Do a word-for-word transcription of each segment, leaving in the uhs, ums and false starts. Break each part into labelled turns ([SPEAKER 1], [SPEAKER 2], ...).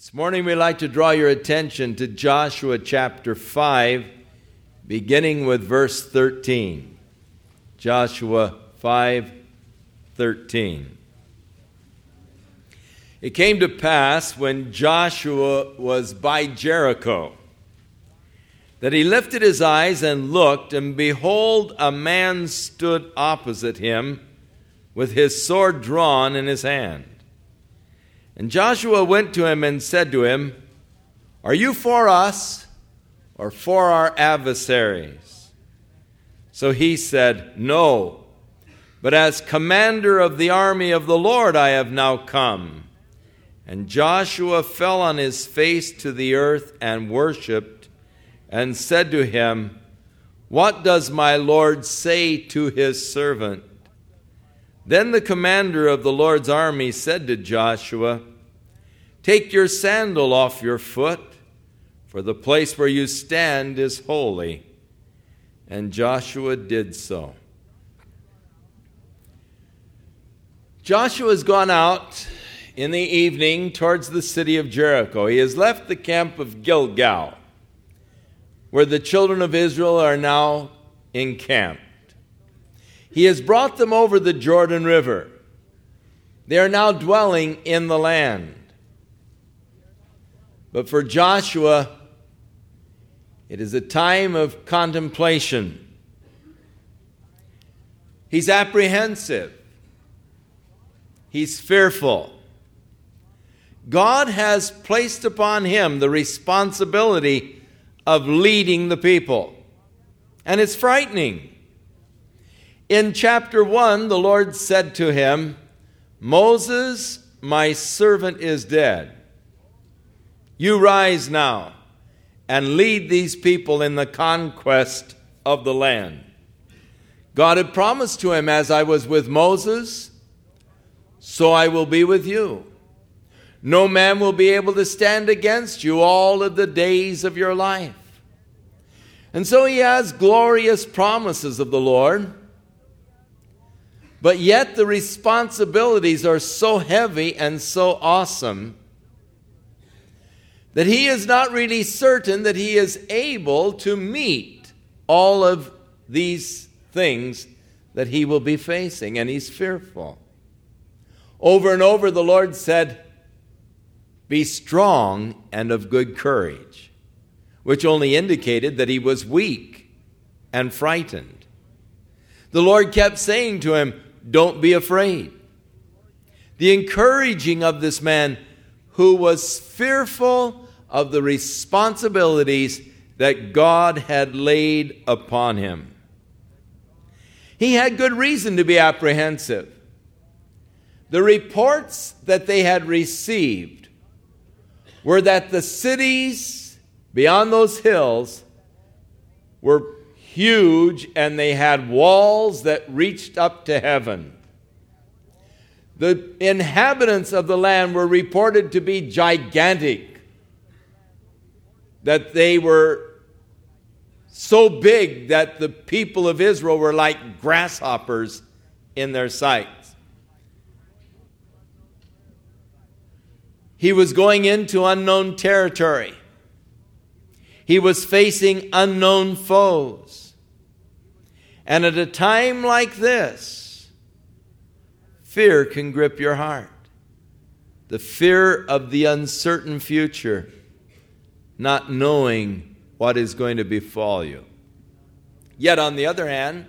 [SPEAKER 1] This morning we'd like to draw your attention to Joshua chapter five, beginning with verse thirteen. Joshua five thirteen. It came to pass when Joshua was by Jericho that he lifted his eyes and looked, and behold, a man stood opposite him with his sword drawn in his hand. And Joshua went to him and said to him, "Are you for us or for our adversaries?" So he said, "No, but as commander of the army of the Lord I have now come." And Joshua fell on his face to the earth and worshipped, and said to him, "What does my Lord say to his servant?" Then the commander of the Lord's army said to Joshua, "Take your sandal off your foot, for the place where you stand is holy." And Joshua did so. Joshua has gone out in the evening towards the city of Jericho. He has left the camp of Gilgal, where the children of Israel are now encamped. He has brought them over the Jordan River. They are now dwelling in the land. But for Joshua, it is a time of contemplation. He's apprehensive. He's fearful. God has placed upon him the responsibility of leading the people. And it's frightening. In chapter one, the Lord said to him, "Moses, my servant, is dead. You rise now and lead these people in the conquest of the land." God had promised to him, "As I was with Moses, so I will be with you. No man will be able to stand against you all of the days of your life." And so he has glorious promises of the Lord. But yet the responsibilities are so heavy and so awesome that he is not really certain that he is able to meet all of these things that he will be facing, and he's fearful. Over and over the Lord said, "Be strong and of good courage," which only indicated that he was weak and frightened. The Lord kept saying to him, "Don't be afraid." The encouraging of this man who was fearful of the responsibilities that God had laid upon him. He had good reason to be apprehensive. The reports that they had received were that the cities beyond those hills were huge, and they had walls that reached up to heaven. The inhabitants of the land were reported to be gigantic, that they were so big that the people of Israel were like grasshoppers in their sights. He was going into unknown territory. He was facing unknown foes. And at a time like this, fear can grip your heart. The fear of the uncertain future, not knowing what is going to befall you. Yet on the other hand,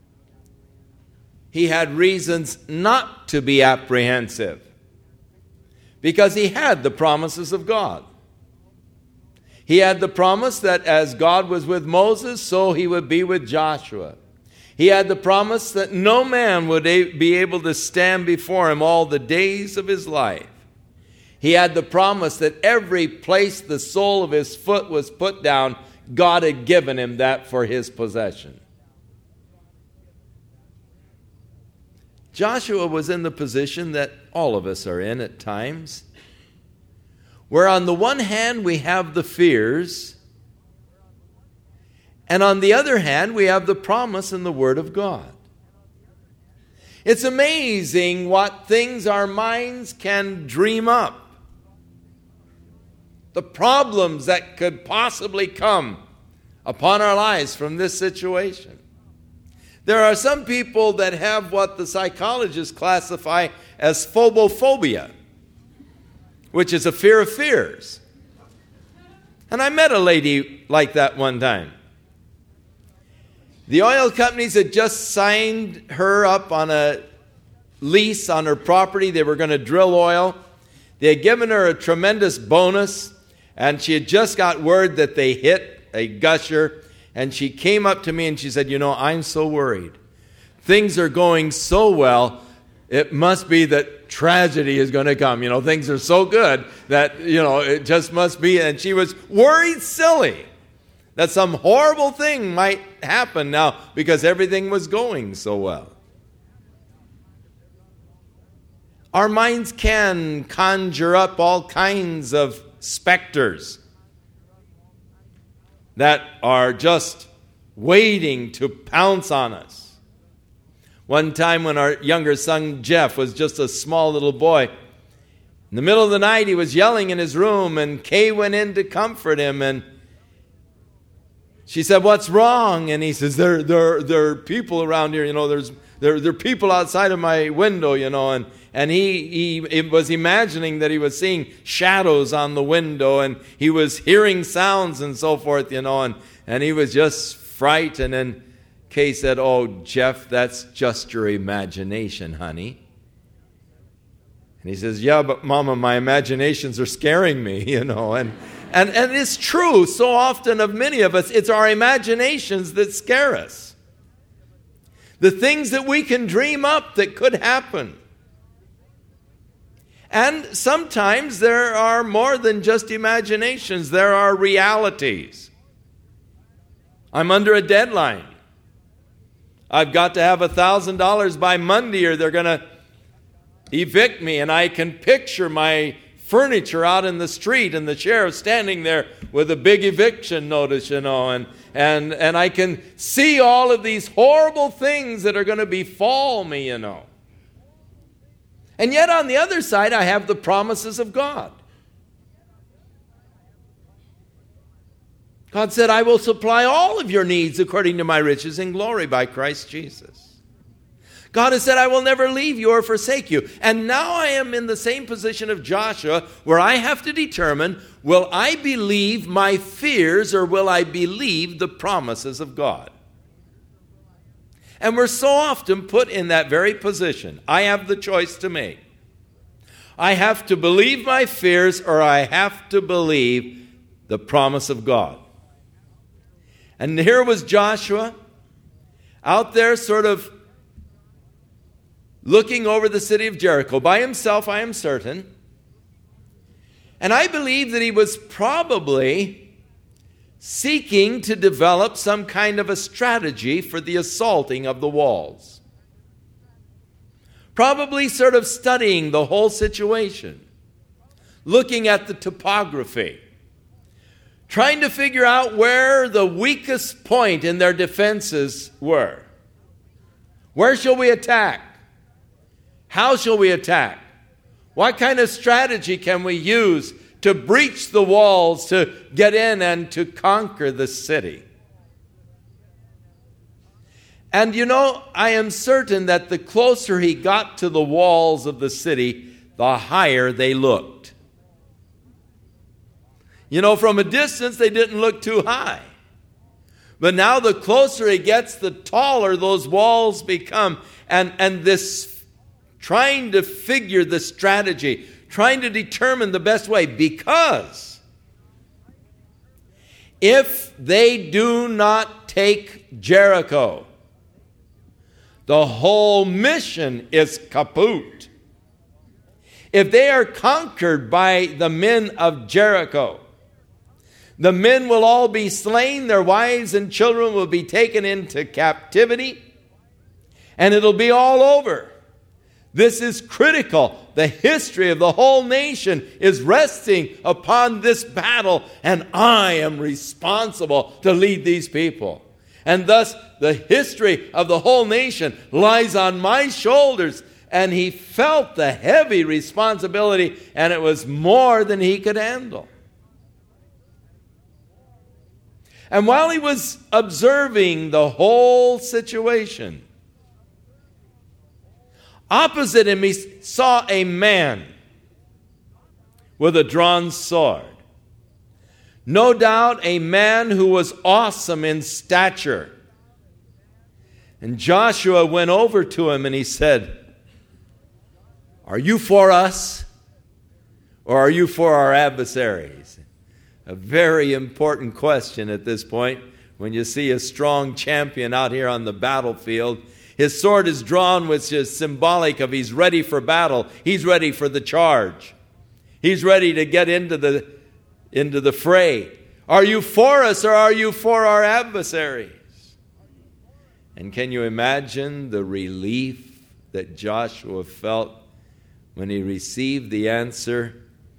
[SPEAKER 1] he had reasons not to be apprehensive, because he had the promises of God. He had the promise that as God was with Moses, so he would be with Joshua. He had the promise that no man would be able to stand before him all the days of his life. He had the promise that every place the sole of his foot was put down, God had given him that for his possession. Joshua was in the position that all of us are in at times, where on the one hand we have the fears, and on the other hand we have the promise in the Word of God. It's amazing what things our minds can dream up. the problems that could possibly come upon our lives from this situation. There are some people that have what the psychologists classify as phobophobia, which is a fear of fears. And I met a lady like that one time. The oil companies had just signed her up on a lease on her property. They were going to drill oil. They had given her a tremendous bonus, and she had just got word that they hit a gusher. And she came up to me and she said, you know, I'm so worried. Things are going so well. It must be that tragedy is going to come. You know, things are so good that, you know, it just must be. And she was worried silly that some horrible thing might happen now because everything was going so well. Our minds can conjure up all kinds of specters that are just waiting to pounce on us. One time when our younger son Jeff was just a small little boy, in the middle of the night he was yelling in his room, and Kay went in to comfort him, and she said, what's wrong? And he says, there, there, there are people around here, you know, there's there, there are people outside of my window, you know, and And he, he was imagining that he was seeing shadows on the window, and he was hearing sounds and so forth, you know, and, and he was just frightened. And Kay said, oh, Jeff, that's just your imagination, honey. And he says, yeah, but Mama, my imaginations are scaring me, you know. And, and, and it's true so often of many of us. It's our imaginations that scare us. The things that we can dream up that could happen. And sometimes there are more than just imaginations. There are realities. I'm under a deadline. I've got to have one thousand dollars by Monday or they're going to evict me. And I can picture my furniture out in the street and the sheriff standing there with a big eviction notice, you know. And, and, and I can see all of these horrible things that are going to befall me, you know. And yet on the other side, I have the promises of God. God said, I will supply all of your needs according to my riches in glory by Christ Jesus. God has said, I will never leave you or forsake you. And now I am in the same position of Joshua, where I have to determine, will I believe my fears or will I believe the promises of God? And we're so often put in that very position. I have the choice to make. I have to believe my fears or I have to believe the promise of God. And here was Joshua out there sort of looking over the city of Jericho. By himself, I am certain. And I believe that he was probably seeking to develop some kind of a strategy for the assaulting of the walls. Probably sort of studying the whole situation, looking at the topography, trying to figure out where the weakest point in their defenses were. Where shall we attack? How shall we attack? What kind of strategy can we use to breach the walls, to get in and to conquer the city? And you know, I am certain that the closer he got to the walls of the city, the higher they looked. You know, from a distance, they didn't look too high. But now the closer he gets, the taller those walls become. And, and this trying to figure the strategy, trying to determine the best way, because if they do not take Jericho, the whole mission is kaput. If they are conquered by the men of Jericho, the men will all be slain, their wives and children will be taken into captivity, and it'll be all over. This is critical. The history of the whole nation is resting upon this battle, and I am responsible to lead these people. And thus, the history of the whole nation lies on my shoulders. And he felt the heavy responsibility, and it was more than he could handle. And while he was observing the whole situation, opposite him he saw a man with a drawn sword. No doubt a man who was awesome in stature. And Joshua went over to him and he said, "Are you for us, or are you for our adversaries?" A very important question at this point when you see a strong champion out here on the battlefield. His sword is drawn, which is symbolic of he's ready for battle. He's ready for the charge. He's ready to get into the, into the fray. Are you for us, or are you for our adversaries? And can you imagine the relief that Joshua felt when he received the answer?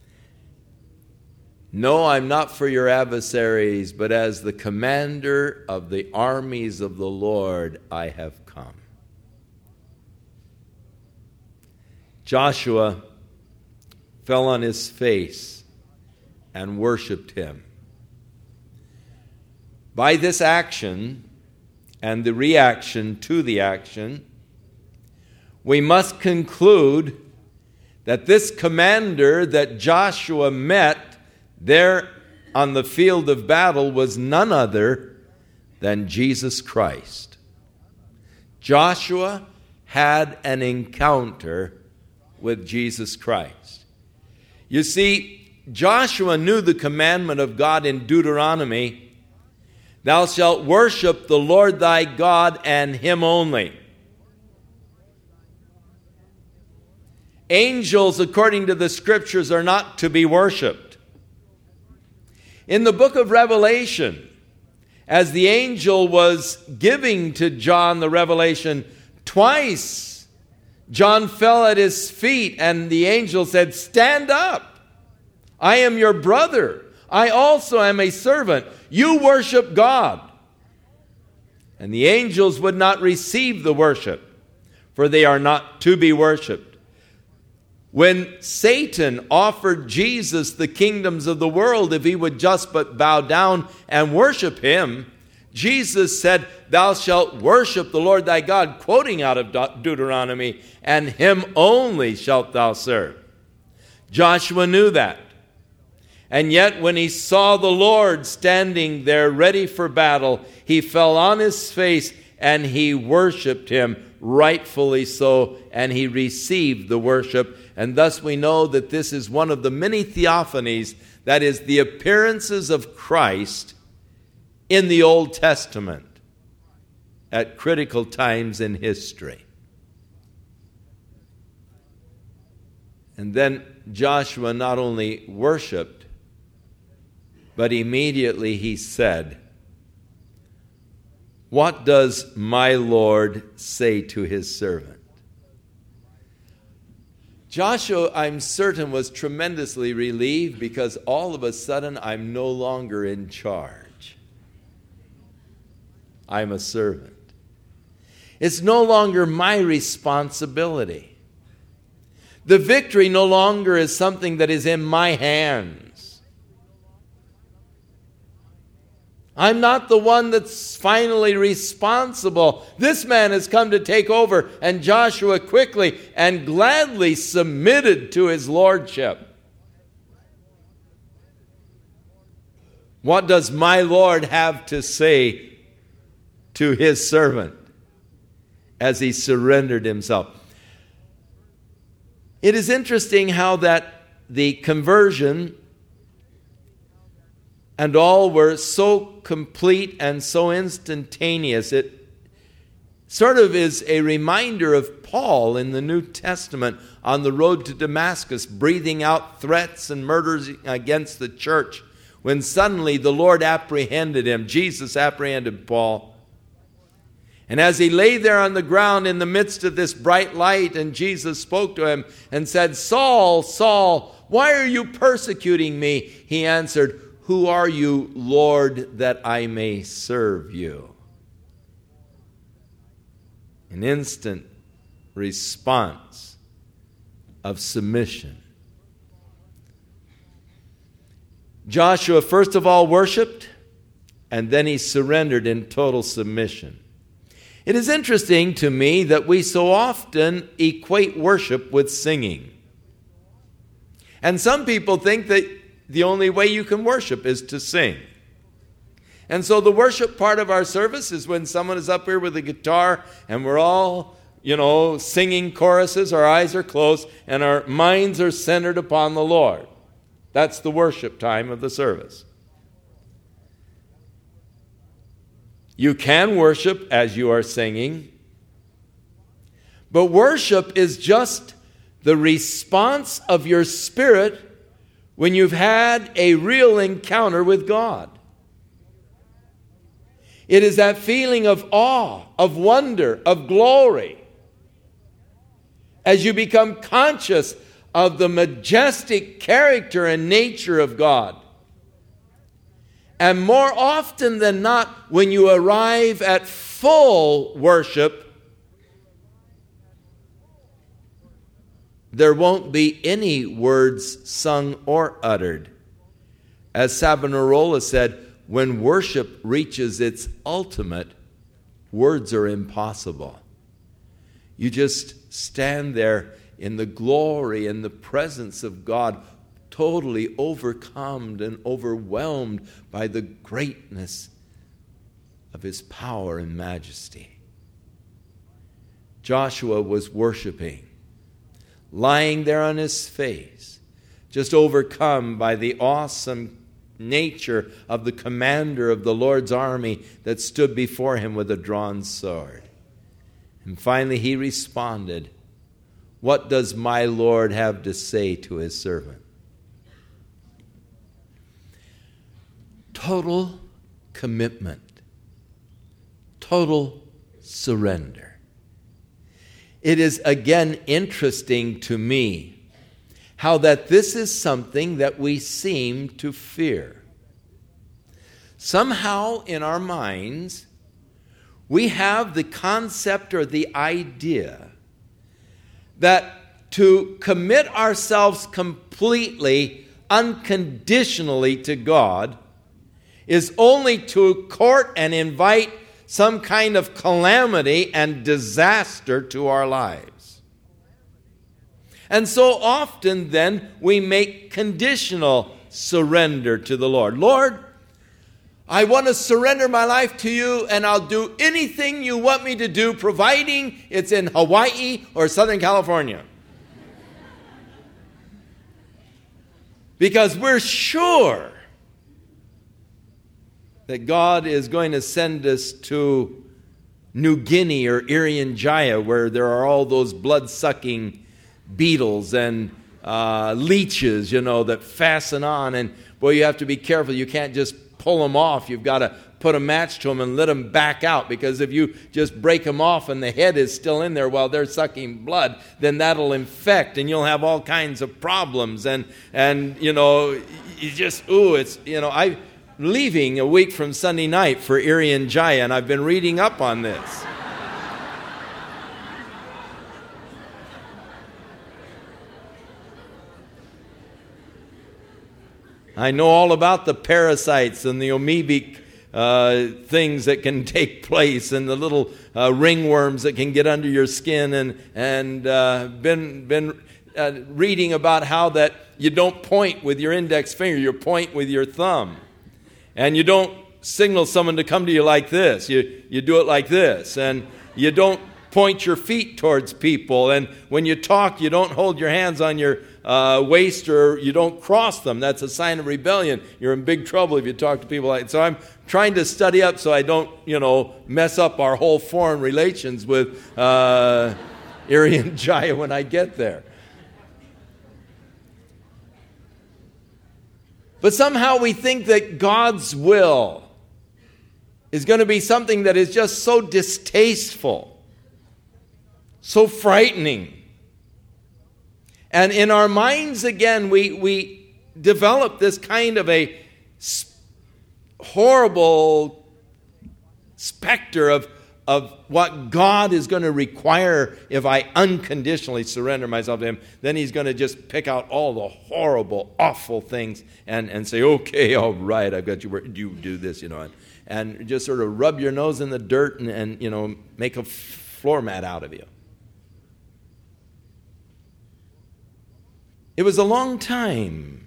[SPEAKER 1] "No, I'm not for your adversaries, but as the commander of the armies of the Lord, I have come." Joshua fell on his face and worshiped him. By this action and the reaction to the action, we must conclude that this commander that Joshua met there on the field of battle was none other than Jesus Christ. Joshua had an encounter with Jesus Christ. You see, Joshua knew the commandment of God in Deuteronomy, "Thou shalt worship the Lord thy God and him only." Angels, according to the scriptures, are not to be worshiped. In the book of Revelation, as the angel was giving to John the revelation, twice John fell at his feet and the angel said, "Stand up. I am your brother. I also am a servant. You worship God." And the angels would not receive the worship, for they are not to be worshiped. When Satan offered Jesus the kingdoms of the world, if he would just but bow down and worship him, Jesus said, "Thou shalt worship the Lord thy God," quoting out of Deuteronomy, "and him only shalt thou serve." Joshua knew that. And yet when he saw the Lord standing there ready for battle, he fell on his face and he worshiped him, rightfully so, and he received the worship. And thus we know that this is one of the many theophanies, that is, the appearances of Christ in the Old Testament at critical times in history. And then Joshua not only worshiped, but immediately he said, "What does my Lord say to his servant?" Joshua, I'm certain, was tremendously relieved because all of a sudden I'm no longer in charge. I'm a servant. It's no longer my responsibility. The victory no longer is something that is in my hands. I'm not the one that's finally responsible. This man has come to take over, and Joshua quickly and gladly submitted to his lordship. What does my Lord have to say to his servant as he surrendered himself? It is interesting how that the conversion and all were so complete and so instantaneous. It sort of is a reminder of Paul in the New Testament on the road to Damascus, breathing out threats and murders against the church, when suddenly the Lord apprehended him. Jesus apprehended Paul. And as he lay there on the ground in the midst of this bright light, and Jesus spoke to him and said, "Saul, Saul, why are you persecuting me?" He answered, "Who are you, Lord, that I may serve you?" An instant response of submission. Joshua first of all worshiped, and then he surrendered in total submission. It is interesting to me that we so often equate worship with singing. And some people think that the only way you can worship is to sing. And so the worship part of our service is when someone is up here with a guitar and we're all, you know, singing choruses, our eyes are closed, and our minds are centered upon the Lord. That's the worship time of the service. You can worship as you are singing, but worship is just the response of your spirit when you've had a real encounter with God. It is that feeling of awe, of wonder, of glory, as you become conscious of the majestic character and nature of God. And more often than not, when you arrive at full worship, there won't be any words sung or uttered. As Savonarola said, when worship reaches its ultimate, words are impossible. You just stand there in the glory and the presence of God, totally overcome and overwhelmed by the greatness of his power and majesty. Joshua was worshiping, lying there on his face, just overcome by the awesome nature of the commander of the Lord's army that stood before him with a drawn sword. And finally he responded, "What does my Lord have to say to his servant?" Total commitment. Total surrender. It is again interesting to me how that this is something that we seem to fear. Somehow in our minds, we have the concept or the idea that to commit ourselves completely, unconditionally to God is only to court and invite some kind of calamity and disaster to our lives. And so often then we make conditional surrender to the Lord. Lord, I want to surrender my life to you, and I'll do anything you want me to do, providing it's in Hawaii or Southern California. Because we're sure that God is going to send us to New Guinea or Irian Jaya, where there are all those blood-sucking beetles and uh, leeches, you know, that fasten on. And, boy, you have to be careful. You can't just pull them off. You've got to put a match to them and let them back out, because if you just break them off and the head is still in there while they're sucking blood, then that'll infect and you'll have all kinds of problems. And, and you know, you just, ooh, it's, you know, I'm leaving a week from Sunday night for Irian Jaya, and I've been reading up on this. I know all about the parasites and the amoebic uh, things that can take place, and the little uh, ringworms that can get under your skin, and and uh, been been uh, reading about how that you don't point with your index finger, you point with your thumb, and you don't signal someone to come to you like this. You you do it like this, and you don't point your feet towards people, and when you talk, you don't hold your hands on your uh, waist, or you don't cross them. That's a sign of rebellion. You're in big trouble if you talk to people like that. So I'm trying to study up so I don't, you know, mess up our whole foreign relations with uh, Irian Jaya when I get there. But somehow we think that God's will is going to be something that is just so distasteful, so frightening. And in our minds, again, we, we develop this kind of a sp- horrible specter of, of what God is going to require if I unconditionally surrender myself to Him, then He's going to just pick out all the horrible, awful things and, and say, okay, all right, I've got you, you do this, you know, and, and just sort of rub your nose in the dirt and, and you know, make a floor mat out of you. It was a long time.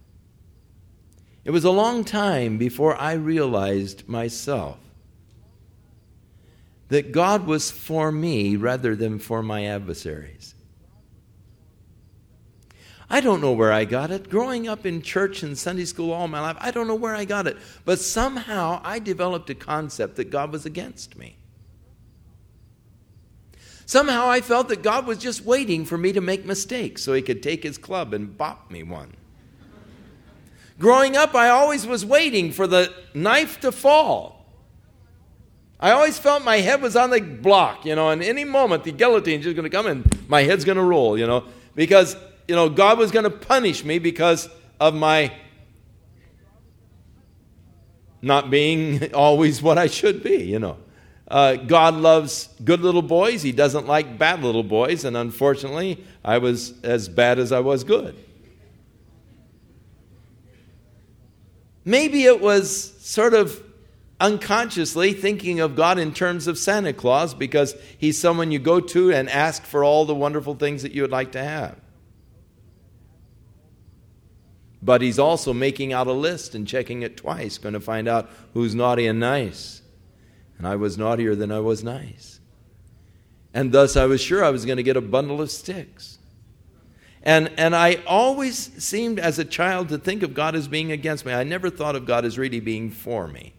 [SPEAKER 1] It was a long time before I realized myself that God was for me rather than for my adversaries. I don't know where I got it. Growing up in church and Sunday school all my life, I don't know where I got it. But somehow I developed a concept that God was against me. Somehow I felt that God was just waiting for me to make mistakes so He could take His club and bop me one. Growing up, I always was waiting for the knife to fall. I always felt my head was on the block, you know, and any moment the guillotine's just going to come and my head's going to roll, you know, because, you know, God was going to punish me because of my not being always what I should be, you know. Uh, God loves good little boys. He doesn't like bad little boys, and unfortunately, I was as bad as I was good. Maybe it was sort of unconsciously thinking of God in terms of Santa Claus because He's someone you go to and ask for all the wonderful things that you would like to have. But He's also making out a list and checking it twice, going to find out who's naughty and nice. And I was naughtier than I was nice. And thus I was sure I was going to get a bundle of sticks. And and I always seemed as a child to think of God as being against me. I never thought of God as really being for me.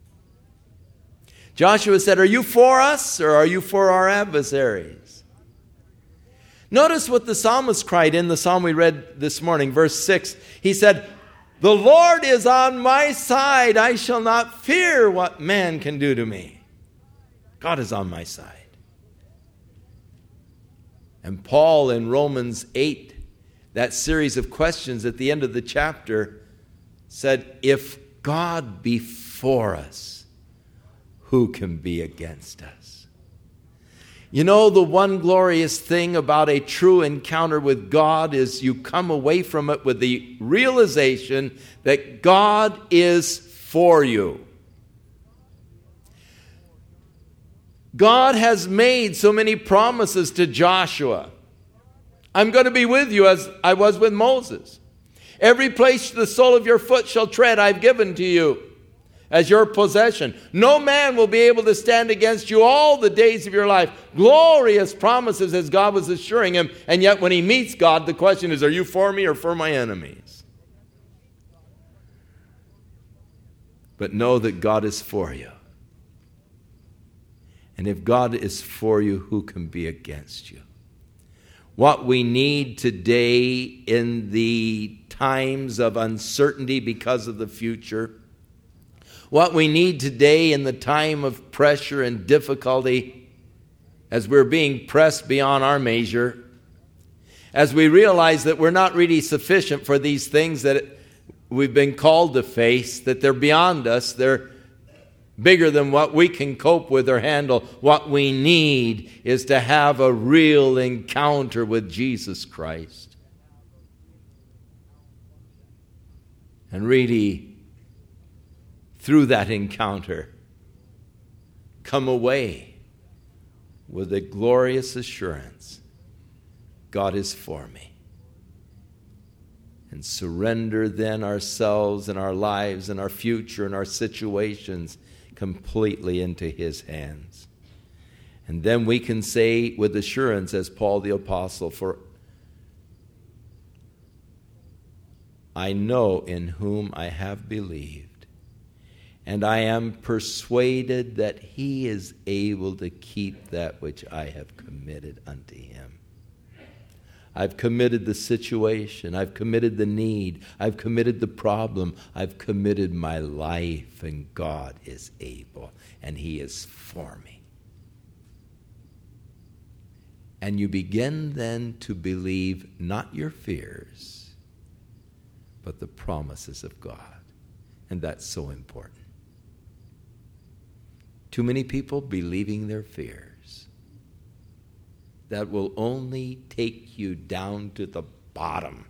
[SPEAKER 1] Joshua said, are you for us or are you for our adversaries? Notice what the psalmist cried in the psalm we read this morning, verse six. He said, the Lord is on my side. I shall not fear what man can do to me. God is on my side. And Paul in Romans eight, that series of questions at the end of the chapter, said, if God be for us, who can be against us? You know, the one glorious thing about a true encounter with God is you come away from it with the realization that God is for you. God has made so many promises to Joshua. I'm going to be with you as I was with Moses. Every place the sole of your foot shall tread, I've given to you as your possession. No man will be able to stand against you all the days of your life. Glorious promises as God was assuring him. And yet when he meets God, the question is, are you for me or for my enemies? But know that God is for you. And if God is for you, who can be against you? What we need today in the times of uncertainty because of the future, what we need today in the time of pressure and difficulty, as we're being pressed beyond our measure, as we realize that we're not really sufficient for these things that we've been called to face, that they're beyond us, they're bigger than what we can cope with or handle. What we need is to have a real encounter with Jesus Christ. And really, through that encounter, come away with a glorious assurance, God is for me. And surrender then ourselves and our lives and our future and our situations completely into His hands. And then we can say with assurance, as Paul the Apostle, for I know in whom I have believed, and I am persuaded that He is able to keep that which I have committed unto Him. I've committed the situation. I've committed the need. I've committed the problem. I've committed my life, and God is able, and He is for me. And you begin then to believe not your fears, but the promises of God. And that's so important. Too many people believing their fears. That will only take you down to the bottom,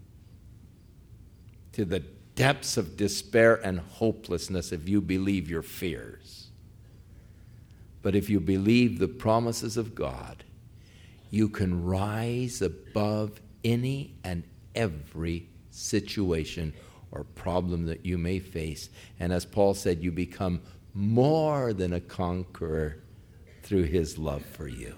[SPEAKER 1] to the depths of despair and hopelessness if you believe your fears. But if you believe the promises of God, you can rise above any and every situation or problem that you may face. And as Paul said, you become more than a conqueror through his love for you.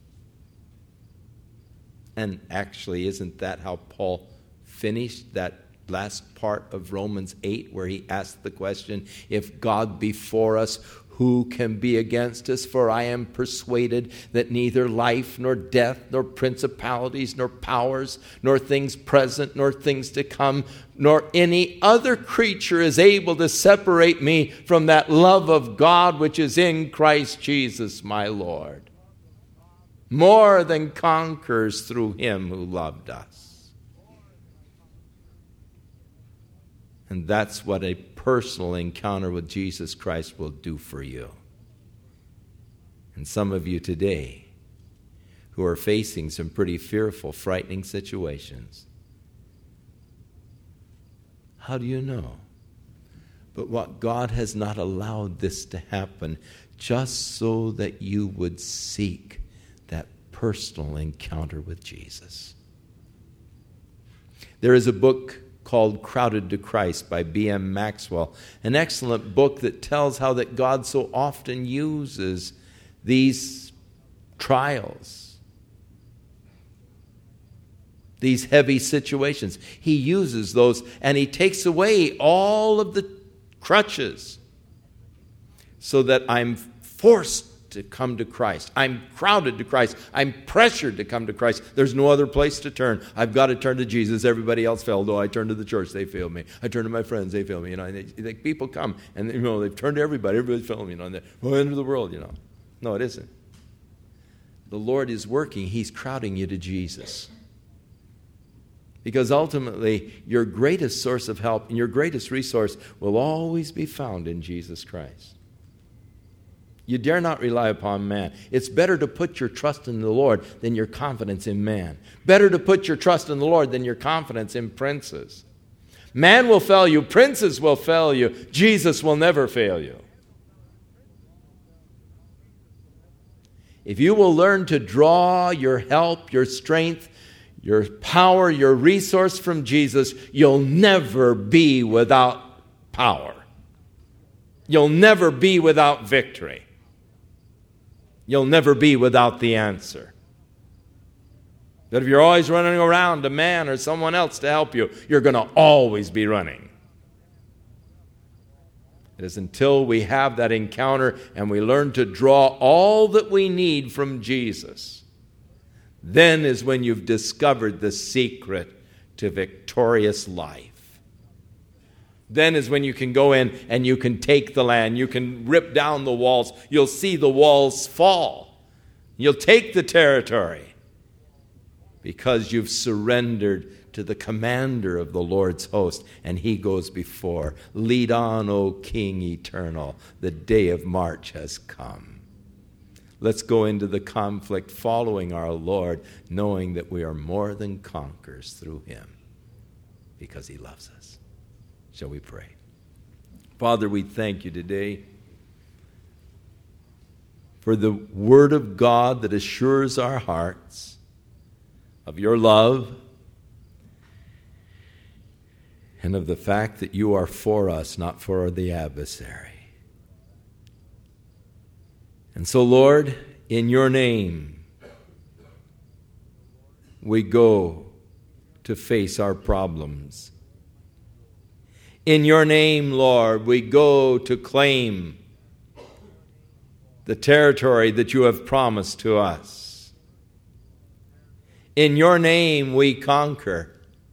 [SPEAKER 1] And actually, isn't that how Paul finished that last part of Romans eight, where he asked the question, if God be for us, who can be against us? For I am persuaded that neither life, nor death, nor principalities, nor powers, nor things present, nor things to come, nor any other creature is able to separate me from that love of God which is in Christ Jesus my Lord. More than conquers through him who loved us. And that's what a personal encounter with Jesus Christ will do for you. And some of you today who are facing some pretty fearful, frightening situations, how do you know? But what God has not allowed this to happen just so that you would seek that personal encounter with Jesus. There is a book called Crowded to Christ by B M Maxwell, an excellent book that tells how that God so often uses these trials, these heavy situations. He uses those and he takes away all of the crutches so that I'm forced to come to Christ. I'm crowded to Christ. I'm pressured to come to Christ. There's no other place to turn. I've got to turn to Jesus. Everybody else failed. Oh, I turn to the church. They failed me. I turn to my friends. They failed me. You know, they, they, people come and you know they've turned to everybody. Everybody's failed me. You know, and they're well, end of the world. You know, no, it isn't. The Lord is working. He's crowding you to Jesus. Because ultimately, your greatest source of help and your greatest resource will always be found in Jesus Christ. You dare not rely upon man. It's better to put your trust in the Lord than your confidence in man. Better to put your trust in the Lord than your confidence in princes. Man will fail you. Princes will fail you. Jesus will never fail you. If you will learn to draw your help, your strength, your power, your resource from Jesus, you'll never be without power. You'll never be without victory. You'll never be without the answer. But if you're always running around to man or someone else to help you, you're going to always be running. It is until we have that encounter and we learn to draw all that we need from Jesus, then is when you've discovered the secret to victorious life. Then is when you can go in and you can take the land. You can rip down the walls. You'll see the walls fall. You'll take the territory because you've surrendered to the commander of the Lord's host, and he goes before. Lead on, O King eternal. The day of March has come. Let's go into the conflict following our Lord, knowing that we are more than conquerors through him because he loves us. Shall we pray? Father, we thank you today for the word of God that assures our hearts of your love and of the fact that you are for us, not for the adversary. And so, Lord, in your name, we go to face our problems. In your name, Lord, we go to claim the territory that you have promised to us. In your name, we conquer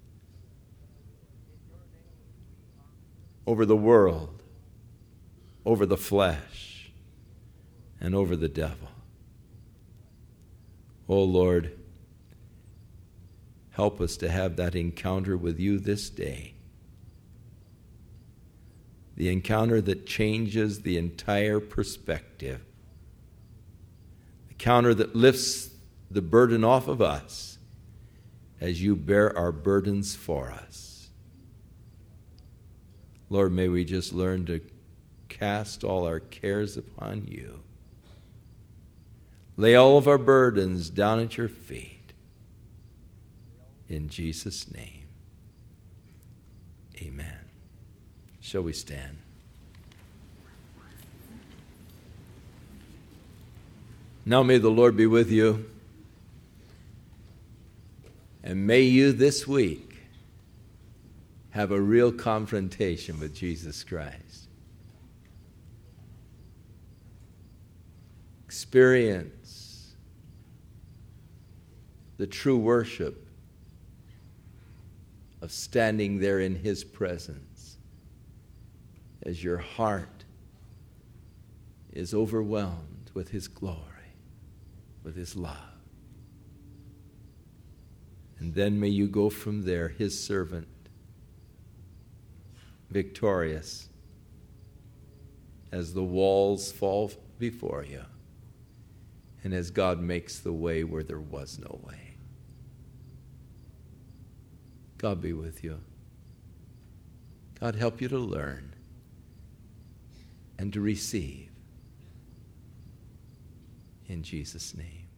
[SPEAKER 1] over the world, over the flesh, and over the devil. Oh, Lord, help us to have that encounter with you this day. The encounter that changes the entire perspective. The encounter that lifts the burden off of us as you bear our burdens for us. Lord, may we just learn to cast all our cares upon you. Lay all of our burdens down at your feet. In Jesus' name, amen. Shall we stand? Now may the Lord be with you. And may you this week have a real confrontation with Jesus Christ. Experience the true worship of standing there in His presence as your heart is overwhelmed with His glory, with His love. And then may you go from there, His servant, victorious, as the walls fall before you, and as God makes the way where there was no way. God be with you. God help you to learn and to receive. In Jesus' name.